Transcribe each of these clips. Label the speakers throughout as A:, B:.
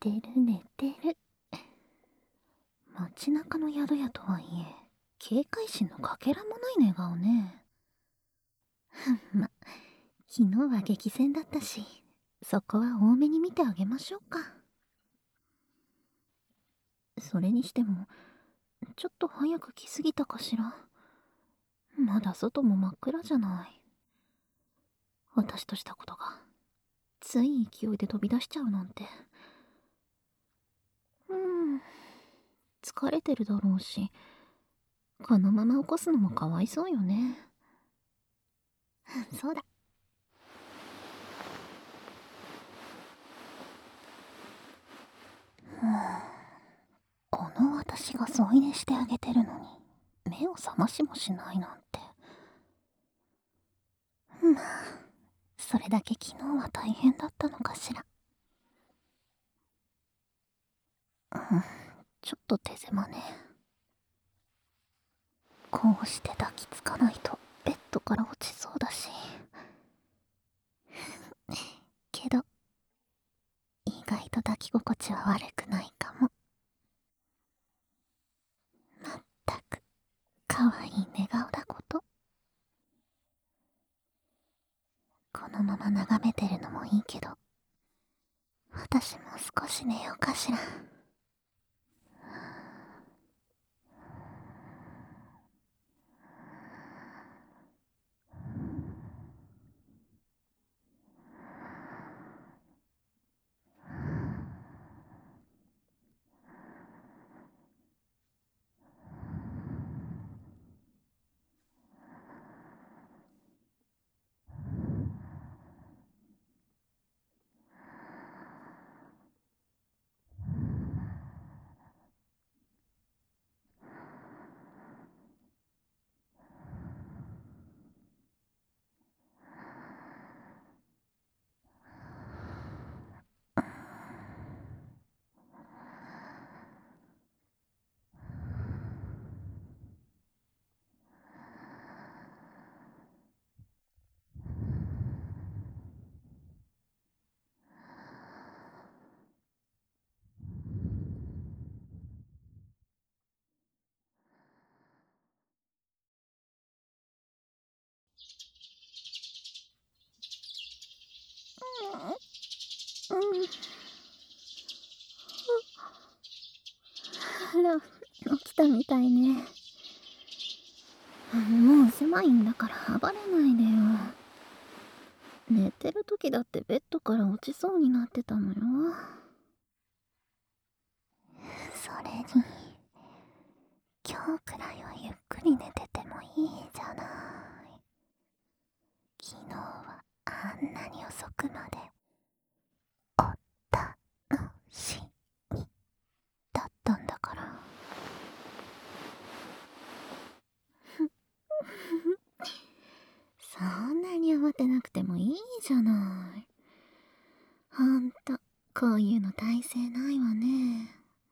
A: てる寝てる。街中の宿屋とはいえ警戒心のかけらもない寝顔ね。ま、昨日は激戦だったし、そこは多めに見てあげましょうか。それにしてもちょっと早く来すぎたかしら。まだ外も真っ暗じゃない。私としたことがつい勢いで飛び出しちゃうなんて。疲れてるだろうし、このまま起こすのもかわいそうよね。そうだ。この私が添い寝してあげてるのに目を覚ましもしないなんて。まあそれだけ昨日は大変だったのかしら。ちょっと手狭ね。こうして抱きつかないとベッドから落ちそうだし。けど意外と抱き心地は悪くないかも。まったく可愛い寝顔だこと。このまま眺めてるのもいいけど、私も少し寝ようかしら。あら、起きたみたいね。もう狭いんだから暴れないでよ。寝てる時だってベッドから落ちそうになってたのよ。それに今日くらいはゆっくり寝ててもいいじゃない。昨日はあんなに遅くまでおったのしみだったんだから。そんなに慌てなくてもいいじゃない。ほんとこういうの耐性ないわね。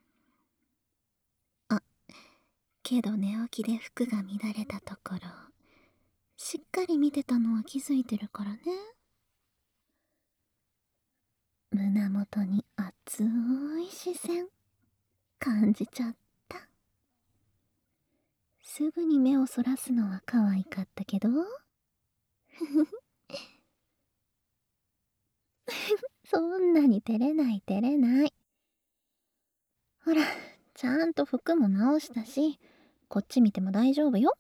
A: あ、けど寝起きで服が乱れたところしっかり見てたのは気づいてるからね。胸元に熱い視線感じちゃった。すぐに目をそらすのは可愛かったけどそんなに照れない照れない。ほら、ちゃんと服も直したし、こっち見ても大丈夫よ。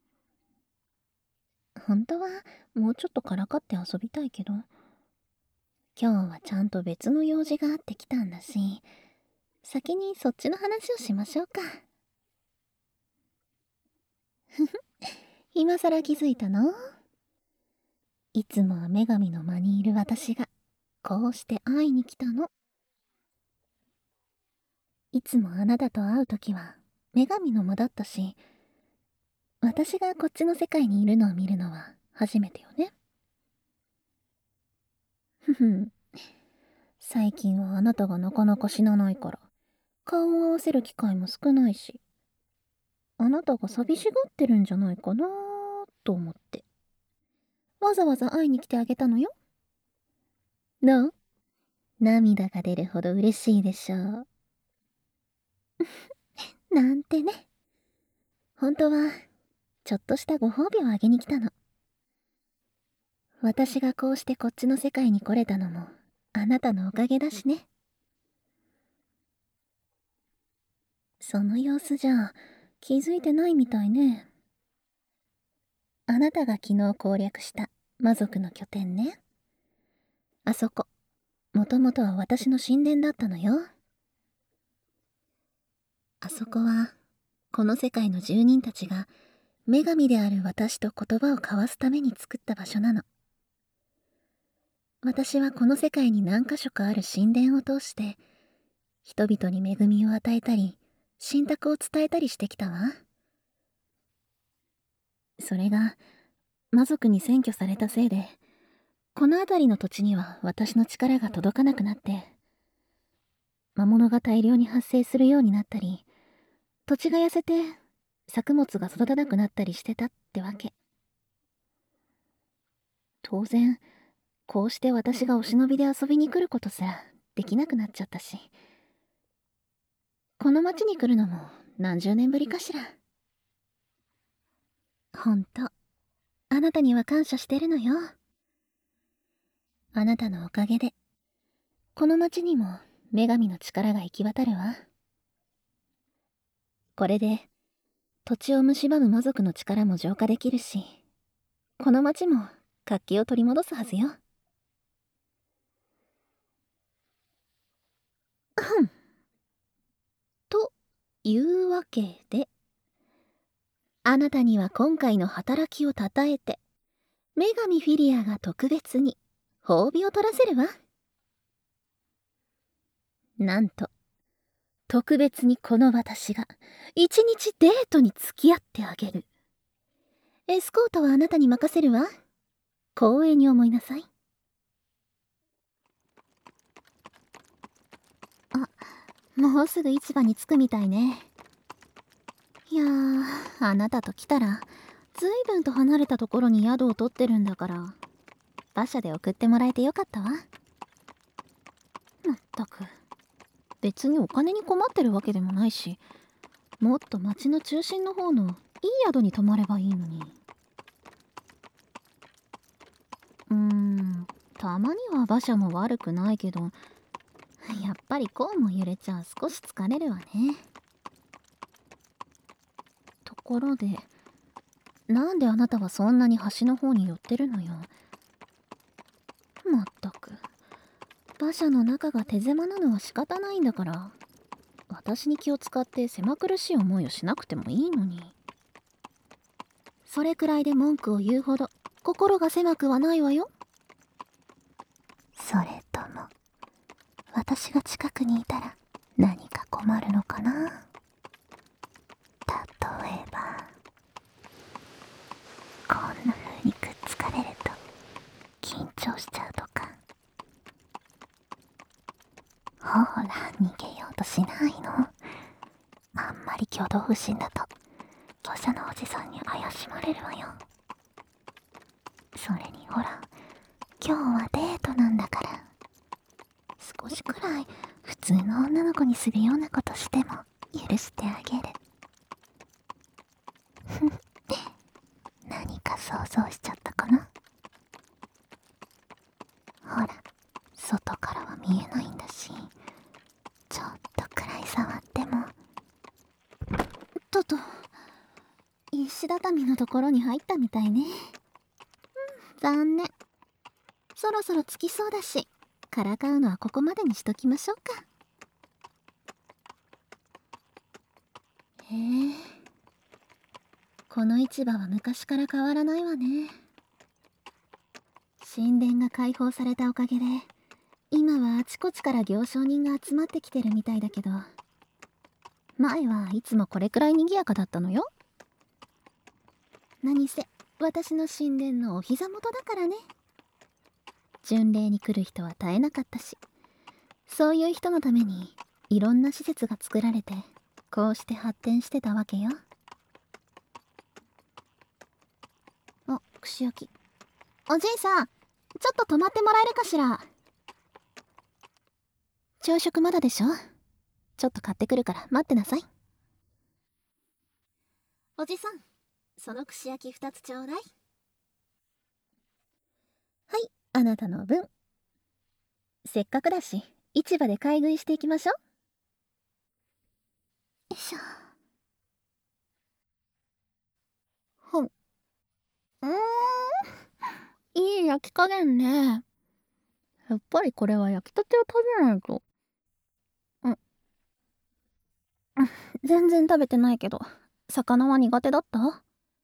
A: 本当はもうちょっとからかって遊びたいけど、今日はちゃんと別の用事があってきたんだし、先にそっちの話をしましょうか。今さら気づいたの？いつもは女神の間にいる私がこうして会いに来たの。いつもあなたと会うときは女神の間だったし、私がこっちの世界にいるのを見るのは初めてよね。ふふん。最近はあなたがなかなか死なないから顔を合わせる機会も少ないし、あなたが寂しがってるんじゃないかなと思ってわざわざ会いに来てあげたのよ。どう？ 涙が出るほど嬉しいでしょう。なんてね。本当は、ちょっとしたご褒美をあげに来たの。私がこうしてこっちの世界に来れたのも、あなたのおかげだしね。その様子じゃ、気づいてないみたいね。あなたが昨日攻略した魔族の拠点ね。あそこ、もともとは私の神殿だったのよ。あそこは、この世界の住人たちが、女神である私と言葉を交わすために作った場所なの。私はこの世界に何か所かある神殿を通して、人々に恵みを与えたり、信託を伝えたりしてきたわ。それが、魔族に占拠されたせいで、この辺りの土地には私の力が届かなくなって、魔物が大量に発生するようになったり、土地が痩せて作物が育たなくなったりしてたってわけ。当然、こうして私がお忍びで遊びに来ることすらできなくなっちゃったし、この町に来るのも何十年ぶりかしら。ほんと、あなたには感謝してるのよ。あなたのおかげで、この町にも女神の力が行き渡るわ。これで、土地を蝕む魔族の力も浄化できるし、この町も活気を取り戻すはずよ。というわけで、あなたには今回の働きをたたえて、女神フィリアが特別に褒美を取らせるわ。なんと、特別にこの私が一日デートに付き合ってあげる。エスコートはあなたに任せるわ。光栄に思いなさい。あ、もうすぐ市場に着くみたいね。いやー、あなたと来たら、ずいぶんと離れたところに宿を取ってるんだから、馬車で送ってもらえてよかったわ。まったく、別にお金に困ってるわけでもないし、もっと町の中心の方のいい宿に泊まればいいのに。たまには馬車も悪くないけど、やっぱりこうも揺れちゃ少し疲れるわね。ところで、なんであなたはそんなに橋の方に寄ってるのよ。まったく、馬車の中が手狭なのは仕方ないんだから、私に気を使って狭苦しい思いをしなくてもいいのに。それくらいで文句を言うほど心が狭くはないわよ。それとも、私が近くにいたら何か困るのかな。例えば、こんな風にくっつかれると緊張しちゃうとか。ほら、逃げようとしないの。あんまり挙動不審だと土砂のおじさんに怪しまれるわよ。それにほら、今日はデートなんだから、少しくらい普通の女の子にするようなことしても許してあげる。何か想像しちゃったかな。ほら、外からは見えないんだし、ちょっとくらい触っても。石畳のところに入ったみたいね。残念。そろそろ着きそうだし、からかうのはここまでにしときましょうか。へえ、この市場は昔から変わらないわね。神殿が開放されたおかげで、今はあちこちから行商人が集まってきてるみたいだけど、前はいつもこれくらい賑やかだったのよ。何せ私の神殿のお膝元だからね。巡礼に来る人は絶えなかったし、そういう人のためにいろんな施設が作られて、こうして発展してたわけよ。あ、串焼き。おじいさん、ちょっと止まってもらえるかしら。 朝食まだでしょ。ちょっと買ってくるから待ってなさい。おじさん、その串焼き2つちょうだい。はい、あなたの分。せっかくだし市場で買い食いしていきましょう。よいしょ。ほん。いい焼き加減ね。やっぱりこれは焼きたてを食べないと。うん。全然食べてないけど、魚は苦手だった？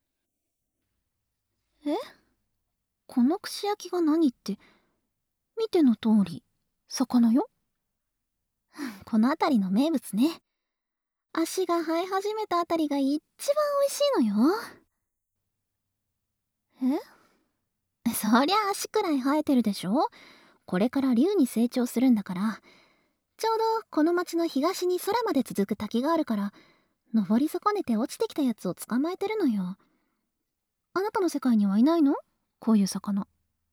A: え？この串焼きが何って、見ての通り、魚よ。この辺りの名物ね。足が生え始めたあたりが一番美味しいのよ。そりゃ足くらい生えてるでしょ。これから竜に成長するんだから。ちょうどこの町の東に空まで続く滝があるから、登り損ねて落ちてきたやつを捕まえてるのよ。あなたの世界にはいないの？こういう魚。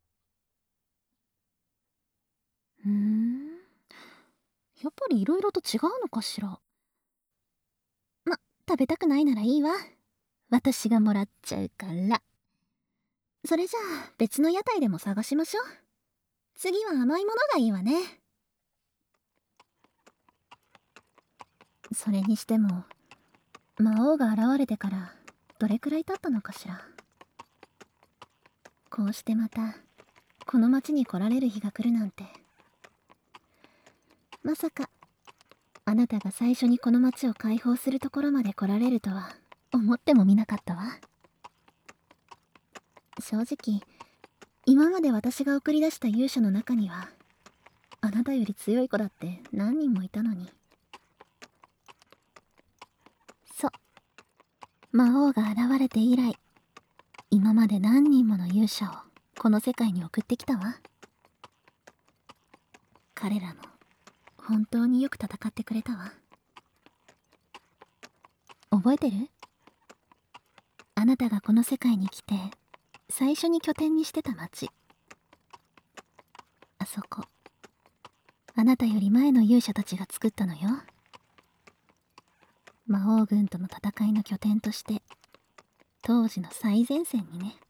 A: やっぱり色々と違うのかしら。ま、食べたくないならいいわ。私がもらっちゃうから。それじゃあ別の屋台でも探しましょう。次は甘いものがいいわね。それにしても魔王が現れてからどれくらい経ったのかしら。こうしてまたこの町に来られる日が来るなんて。まさかあなたが最初にこの町を解放するところまで来られるとは思ってもみなかったわ。正直今まで私が送り出した勇者の中にはあなたより強い子だって何人もいたのに。そう、魔王が現れて以来今まで何人もの勇者をこの世界に送ってきたわ。彼らも本当によく戦ってくれたわ。覚えてる？あなたがこの世界に来て最初に拠点にしてた町。あそこ、あなたより前の勇者たちが作ったのよ。魔王軍との戦いの拠点として当時の最前線にね。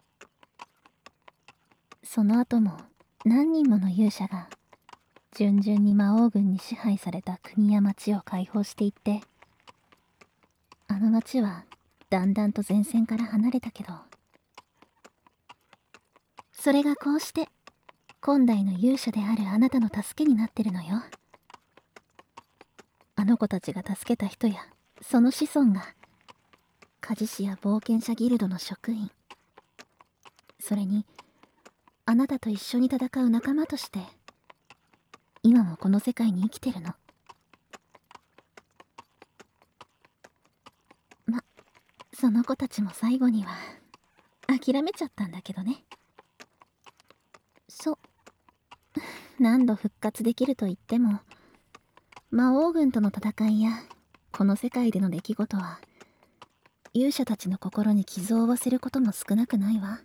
A: その後も何人もの勇者が順々に魔王軍に支配された国や町を解放していって、あの町はだんだんと前線から離れたけど、それがこうして今代の勇者であるあなたの助けになってるのよ。あの子たちが助けた人やその子孫が鍛冶師や冒険者ギルドの職員、それにあなたと一緒に戦う仲間として今もこの世界に生きてるの。その子たちも最後には諦めちゃったんだけどね。そう、何度復活できると言っても魔王軍との戦いやこの世界での出来事は勇者たちの心に傷を負わせることも少なくないわ。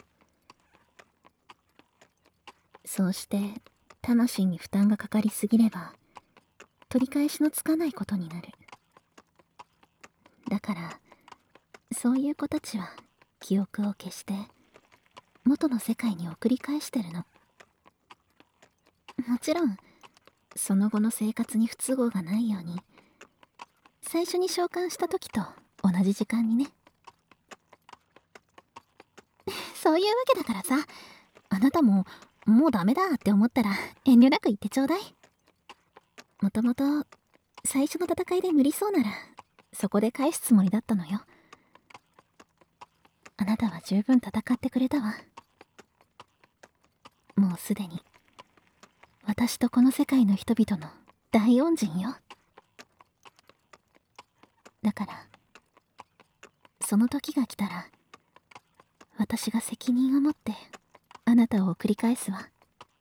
A: そうして魂に負担がかかりすぎれば取り返しのつかないことになる。だからそういう子たちは記憶を消して元の世界に送り返してるの。もちろんその後の生活に不都合がないように最初に召喚した時と同じ時間にね。そういうわけだからさ、あなたももうダメだって思ったら遠慮なく言ってちょうだい。もともと最初の戦いで無理そうならそこで返すつもりだったのよ。あなたは十分戦ってくれたわ。もうすでに私とこの世界の人々の大恩人よ。だからその時が来たら私が責任を持ってあなたを送り返すわ。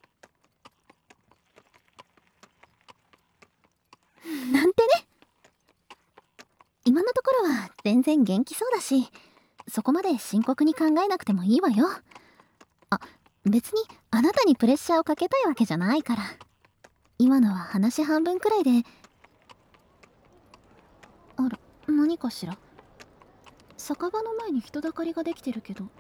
A: なんてね。今のところは全然元気そうだし、そこまで深刻に考えなくてもいいわよ。あ、別にあなたにプレッシャーをかけたいわけじゃないから。 今のは話半分くらいで。あら、何かしら。酒場の前に人だかりができてるけど。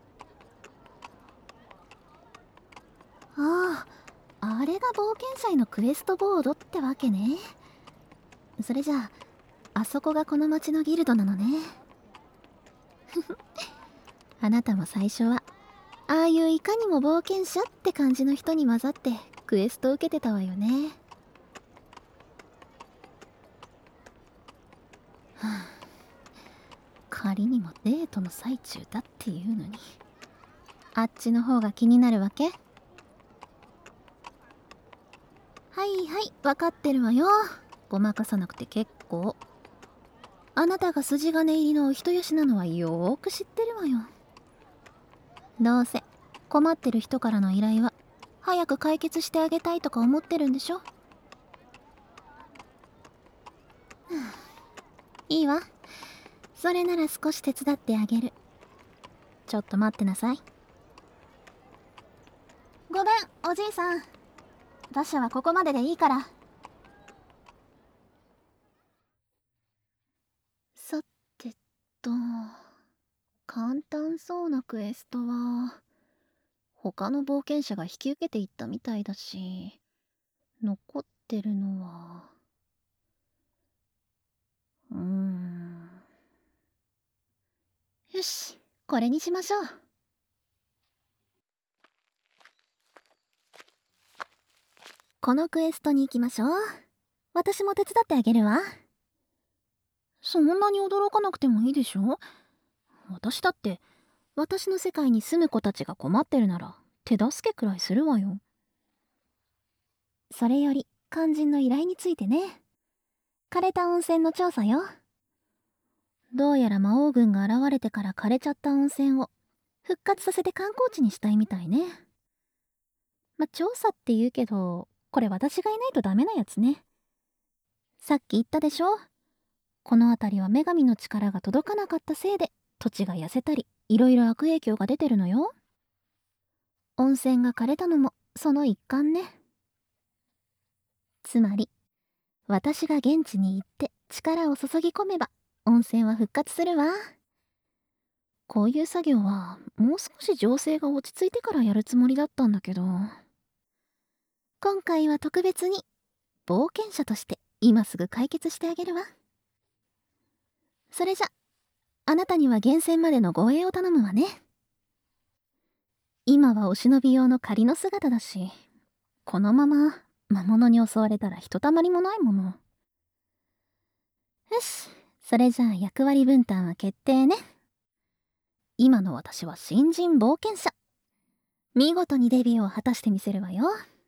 A: ああ、あれが冒険者へのクエストボードってわけね。それじゃあ、あそこがこの町のギルドなのね。あなたも最初はああいういかにも冒険者って感じの人に混ざってクエスト受けてたわよね。はあ、仮にもデートの最中だっていうのに、あっちの方が気になるわけ？はいはい、分かってるわよ。ごまかさなくて結構。あなたが筋金入りのお人よしなのはよーく知ってるわよ。どうせ困ってる人からの依頼は早く解決してあげたいとか思ってるんでしょ。いいわ、それなら少し手伝ってあげる。ちょっと待ってなさい。ごめんおじいさん、馬車はここまででいいから。さてと、簡単そうなクエストは他の冒険者が引き受けていったみたいだし、残ってるのはよし、これにしましょう。このクエストに行きましょう。私も手伝ってあげるわ。そんなに驚かなくてもいいでしょ。私だって私の世界に住む子たちが困ってるなら手助けくらいするわよ。それより肝心の依頼についてね。枯れた温泉の調査よ。どうやら魔王軍が現れてから枯れちゃった温泉を復活させて観光地にしたいみたいね。調査って言うけど、これ私がいないとダメなやつね。さっき言ったでしょ。この辺りは女神の力が届かなかったせいで土地が痩せたり、いろいろ悪影響が出てるのよ。温泉が枯れたのもその一環ね。つまり私が現地に行って力を注ぎ込めば温泉は復活するわ。こういう作業はもう少し情勢が落ち着いてからやるつもりだったんだけど、今回は特別に冒険者として今すぐ解決してあげるわ。それじゃあなたには源泉までの護衛を頼むわね。今はお忍び用の仮の姿だし、このまま魔物に襲われたらひとたまりもないもの。よし、それじゃあ役割分担は決定ね。今の私は新人冒険者。見事にデビューを果たしてみせるわよ。